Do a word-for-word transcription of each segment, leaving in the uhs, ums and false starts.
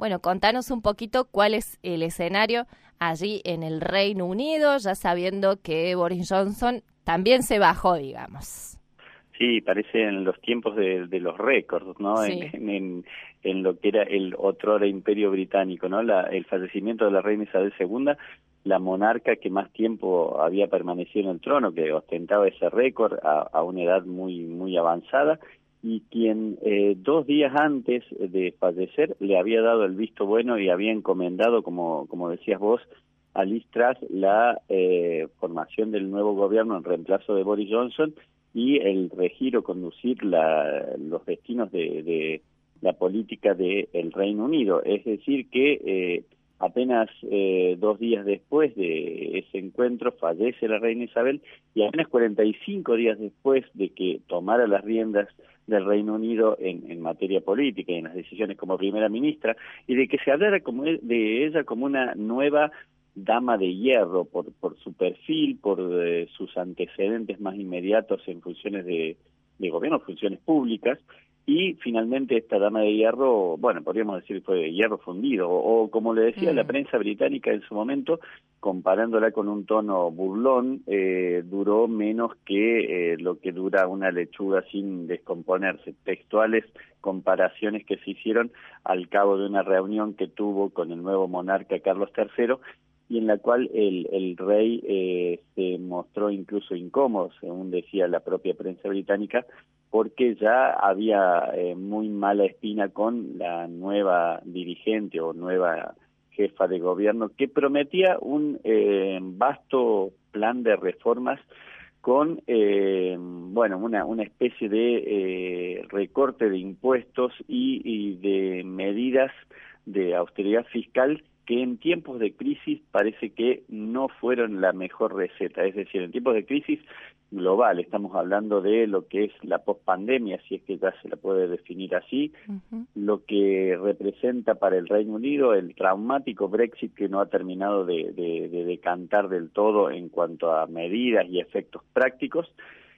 Bueno, contanos un poquito cuál es el escenario allí en el Reino Unido, ya sabiendo que Boris Johnson también se bajó, digamos. Sí, parecen los tiempos de, de los récords, ¿no? Sí. En, en, en lo que era el otrora Imperio Británico, ¿no? La, el fallecimiento de la reina Isabel segunda, la monarca que más tiempo había permanecido en el trono, que ostentaba ese récord a, a una edad muy muy avanzada, y quien eh, dos días antes de fallecer le había dado el visto bueno y había encomendado, como como decías vos, a Liz Truss la eh, formación del nuevo gobierno en reemplazo de Boris Johnson y el regir o conducir la, los destinos de, de la política del Reino Unido. Es decir, que eh, apenas eh, dos días después de ese encuentro fallece la reina Isabel, y apenas cuarenta y cinco días después de que tomara las riendas del Reino Unido en, en materia política y en las decisiones como primera ministra, y de que se hablara como de ella como una nueva dama de hierro por por su perfil, por eh, sus antecedentes más inmediatos en funciones de, de gobierno, funciones públicas, y finalmente esta dama de hierro, bueno, podríamos decir fue de hierro fundido, o, o como le decía mm. la prensa británica en su momento, comparándola con un tono burlón, eh, duró menos que eh, lo que dura una lechuga sin descomponerse. Textuales comparaciones que se hicieron al cabo de una reunión que tuvo con el nuevo monarca Carlos tercero, y en la cual el, el rey eh, se mostró incluso incómodo, según decía la propia prensa británica, porque ya había eh, muy mala espina con la nueva dirigente o nueva jefa de gobierno, que prometía un eh, vasto plan de reformas con, eh, bueno, una, una especie de eh, recorte de impuestos y, y de medidas de austeridad fiscal que en tiempos de crisis parece que no fueron la mejor receta. Es decir, en tiempos de crisis global, estamos hablando de lo que es la pospandemia, si es que ya se la puede definir así, uh-huh. Lo que representa para el Reino Unido el traumático Brexit, que no ha terminado de, de, de decantar del todo en cuanto a medidas y efectos prácticos,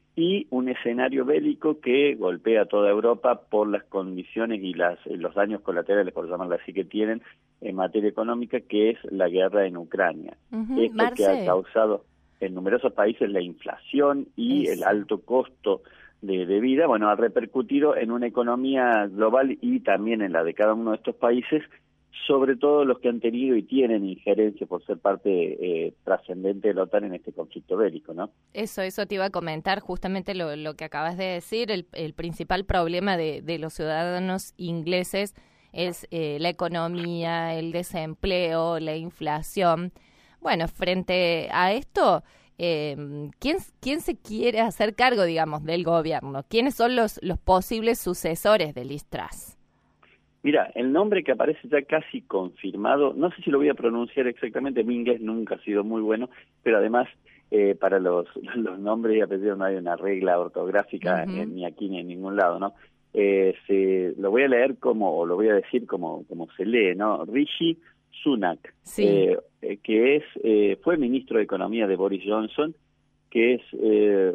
y un escenario bélico que golpea a toda Europa por las condiciones y las los daños colaterales, por llamarlo así, que tienen en materia económica, que es la guerra en Ucrania. Uh-huh. Esto Marce. Que ha causado en numerosos países la inflación y Eso. el alto costo de, de vida, bueno, ha repercutido en una economía global y también en la de cada uno de estos países, sobre todo los que han tenido y tienen injerencia por ser parte eh, trascendente de la OTAN en este conflicto bélico, ¿no? Eso, eso te iba a comentar, justamente lo, lo que acabas de decir, el, el principal problema de, de los ciudadanos ingleses es eh, la economía, el desempleo, la inflación. Bueno, frente a esto, eh, ¿quién, ¿quién se quiere hacer cargo, digamos, del gobierno? ¿Quiénes son los, los posibles sucesores de Liz Truss? Mira, el nombre que aparece ya casi confirmado, no sé si lo voy a pronunciar exactamente, mi inglés nunca ha sido muy bueno, pero además eh, para los, los nombres y apellidos no hay una regla ortográfica uh-huh. eh, ni aquí ni en ningún lado, ¿no? Eh, se, lo voy a leer como, o lo voy a decir como, como se lee, ¿no? Rishi Sunak, sí. eh, eh, que es eh, fue ministro de Economía de Boris Johnson, que es eh,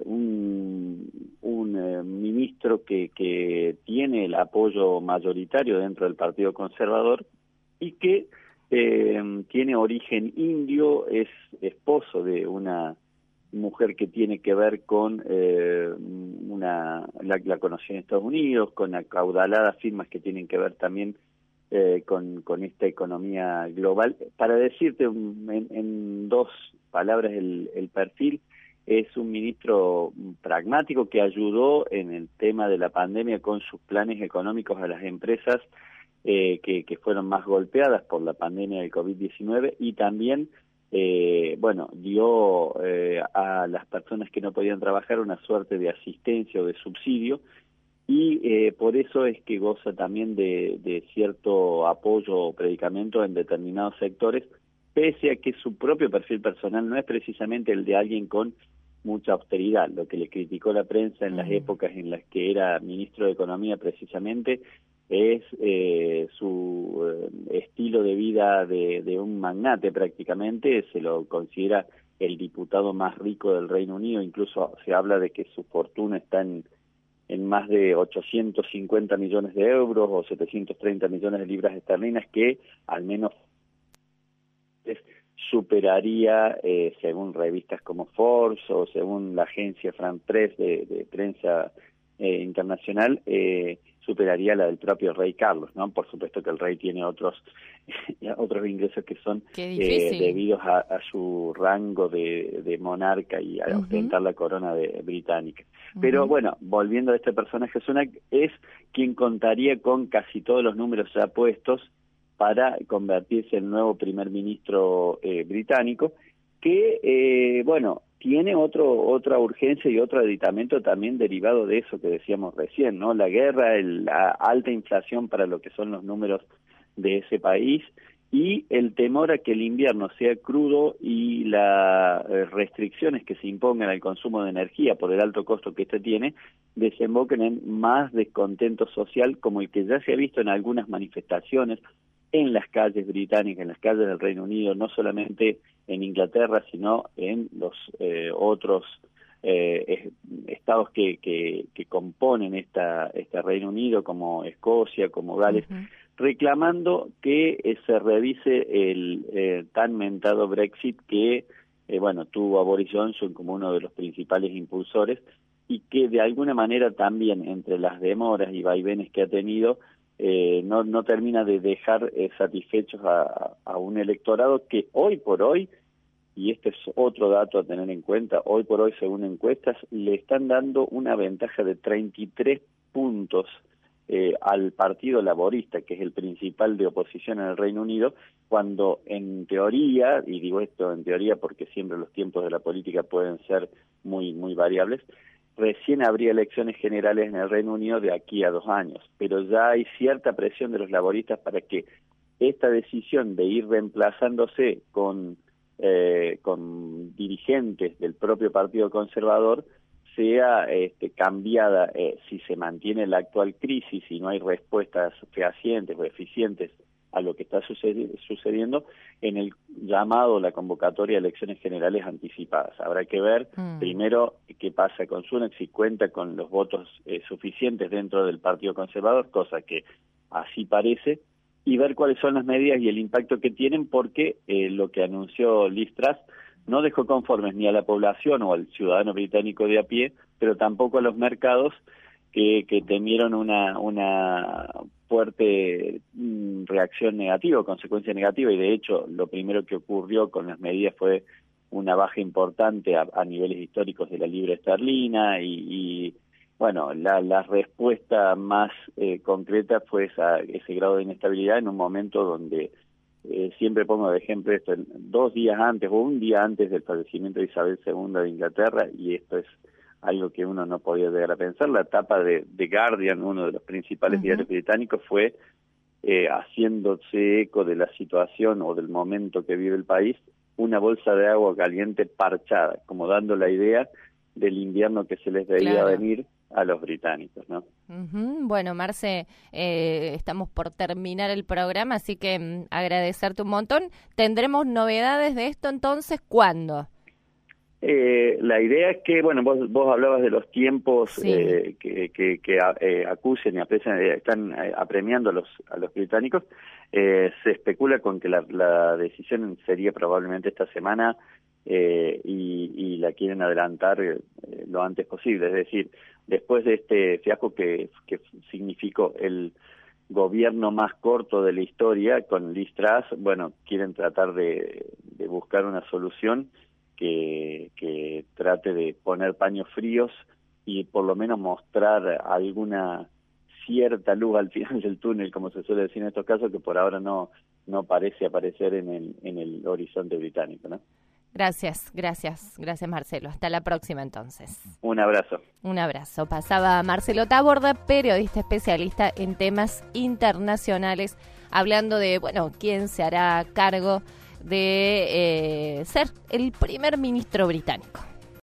un, un eh, ministro que, que tiene el apoyo mayoritario dentro del Partido Conservador y que eh, tiene origen indio, es esposo de una mujer que tiene que ver con eh, una la, la conoció en Estados Unidos, con acaudaladas firmas que tienen que ver también eh, con, con esta economía global. Para decirte un, en, en dos palabras el, el perfil, es un ministro pragmático que ayudó en el tema de la pandemia con sus planes económicos a las empresas eh, que, que fueron más golpeadas por la pandemia del COVID diecinueve, y también, eh, bueno, dio eh, a las personas que no podían trabajar una suerte de asistencia o de subsidio, y eh, por eso es que goza también de, de cierto apoyo o predicamento en determinados sectores, pese a que su propio perfil personal no es precisamente el de alguien con mucha austeridad. Lo que le criticó la prensa en uh-huh. las épocas en las que era ministro de Economía precisamente es eh, su eh, estilo de vida de, de un magnate prácticamente. Se lo considera el diputado más rico del Reino Unido, incluso se habla de que su fortuna está en en más de ochocientos cincuenta millones de euros o setecientos treinta millones de libras esterlinas, que al menos superaría, eh, según revistas como Forbes o según la agencia France Press de, de prensa eh, internacional, eh, superaría la del propio rey Carlos, ¿no? Por supuesto que el rey tiene otros otros ingresos que son eh, debidos a, a su rango de, de monarca y a uh-huh. ostentar la corona de, británica. Uh-huh. Pero bueno, volviendo a este personaje, Sunak es quien contaría con casi todos los números ya puestos para convertirse en el nuevo primer ministro eh, británico, que, eh, bueno, tiene otro otra urgencia y otro aditamento también derivado de eso que decíamos recién, ¿no? La guerra, el, la alta inflación para lo que son los números de ese país y el temor a que el invierno sea crudo y las eh, restricciones que se impongan al consumo de energía por el alto costo que este tiene desemboquen en más descontento social, como el que ya se ha visto en algunas manifestaciones en las calles británicas, en las calles del Reino Unido, no solamente en Inglaterra, sino en los eh, otros eh, estados que, que, que componen esta, este Reino Unido, como Escocia, como Gales, uh-huh. reclamando que eh, se revise el eh, tan mentado Brexit que, eh, bueno, tuvo a Boris Johnson como uno de los principales impulsores y que de alguna manera también entre las demoras y vaivenes que ha tenido, Eh, no, no termina de dejar eh, satisfechos a, a un electorado que hoy por hoy, y este es otro dato a tener en cuenta, hoy por hoy según encuestas, le están dando una ventaja de treinta y tres puntos eh, al Partido Laborista, que es el principal de oposición en el Reino Unido, cuando en teoría, y digo esto en teoría porque siempre los tiempos de la política pueden ser muy, muy variables, recién habría elecciones generales en el Reino Unido de aquí a dos años, pero ya hay cierta presión de los laboristas para que esta decisión de ir reemplazándose con, eh, con dirigentes del propio Partido Conservador sea este, cambiada eh, si se mantiene la actual crisis y no hay respuestas fehacientes o eficientes a lo que está sucedi- sucediendo en el llamado, la convocatoria de elecciones generales anticipadas. Habrá que ver mm. primero qué pasa con Sunak, si cuenta con los votos eh, suficientes dentro del Partido Conservador, cosa que así parece, y ver cuáles son las medidas y el impacto que tienen, porque eh, lo que anunció Liz Truss no dejó conformes ni a la población o al ciudadano británico de a pie, pero tampoco a los mercados que, que temieron una, una fuerte mm, reacción negativa, consecuencia negativa, y de hecho lo primero que ocurrió con las medidas fue una baja importante a, a niveles históricos de la libra esterlina y, y bueno, la, la respuesta más eh, concreta fue esa, ese grado de inestabilidad en un momento donde, eh, siempre pongo de ejemplo esto, dos días antes o un día antes del fallecimiento de Isabel segunda de Inglaterra, y esto es algo que uno no podía llegar a pensar, la tapa de The Guardian, uno de los principales uh-huh. diarios británicos, fue eh, haciéndose eco de la situación o del momento que vive el país, una bolsa de agua caliente parchada, como dando la idea del invierno que se les veía claro. venir a los británicos, ¿no? Uh-huh. Bueno, Marce, eh, estamos por terminar el programa, así que mm, agradecerte un montón. ¿Tendremos novedades de esto entonces? ¿Cuándo? Eh, la idea es que, bueno, vos, vos hablabas de los tiempos sí. eh, que, que, que eh, acusen y aprecian, eh, están eh, apremiando a los, a los británicos. Eh, se especula con que la, la decisión sería probablemente esta semana eh, y, y la quieren adelantar eh, lo antes posible. Es decir, después de este fiasco que, que significó el gobierno más corto de la historia con Liz Truss, bueno, quieren tratar de, de buscar una solución Que, que trate de poner paños fríos y por lo menos mostrar alguna cierta luz al final del túnel, como se suele decir en estos casos, que por ahora no no parece aparecer en el en el horizonte británico, ¿no? Gracias, gracias, gracias Marcelo. Hasta la próxima entonces. Un abrazo. Un abrazo. Pasaba Marcelo Taborda, periodista especialista en temas internacionales, hablando de, bueno, quién se hará cargo de eh, ser el primer ministro británico.